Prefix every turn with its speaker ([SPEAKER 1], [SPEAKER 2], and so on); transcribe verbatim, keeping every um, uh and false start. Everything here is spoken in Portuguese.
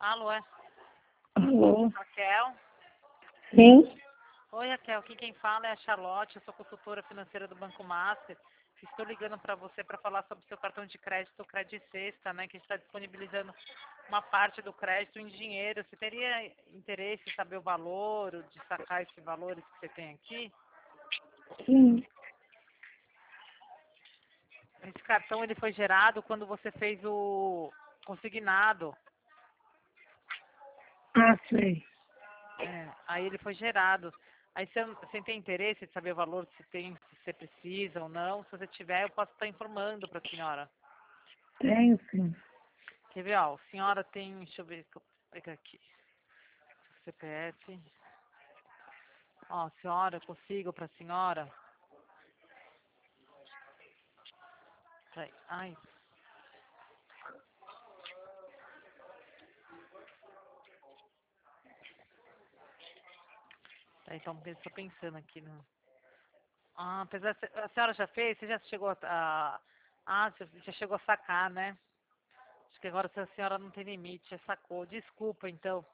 [SPEAKER 1] Alô, é?
[SPEAKER 2] Alô?
[SPEAKER 1] Raquel?
[SPEAKER 2] Sim?
[SPEAKER 1] Oi, Raquel. Aqui quem fala é a Charlotte. Eu sou consultora financeira do Banco Master. Estou ligando para você para falar sobre o seu cartão de crédito, o Crédito Sexta, né? Que está disponibilizando uma parte do crédito em dinheiro. Você teria interesse em saber o valor, ou de sacar esses valores que você tem aqui?
[SPEAKER 2] Sim.
[SPEAKER 1] Esse cartão ele foi gerado quando você fez o consignado.
[SPEAKER 2] Ah, sei.
[SPEAKER 1] É, aí ele foi gerado. Aí você, você tem interesse de saber o valor se tem, se você precisa ou não? Se você tiver, eu posso estar informando para a senhora.
[SPEAKER 2] Tenho, sim.
[SPEAKER 1] Quer ver, ó, a senhora tem, deixa eu ver, deixa eu pegar aqui, C P F. Ó, senhora, eu consigo para a senhora? Peraí, ai, tá, então eu estou pensando aqui no... Ah, apesar, de- a senhora já fez? Você já chegou a... a- Ah, você já chegou a sacar, né? Acho que agora a senhora não tem limite, já sacou. Desculpa, então.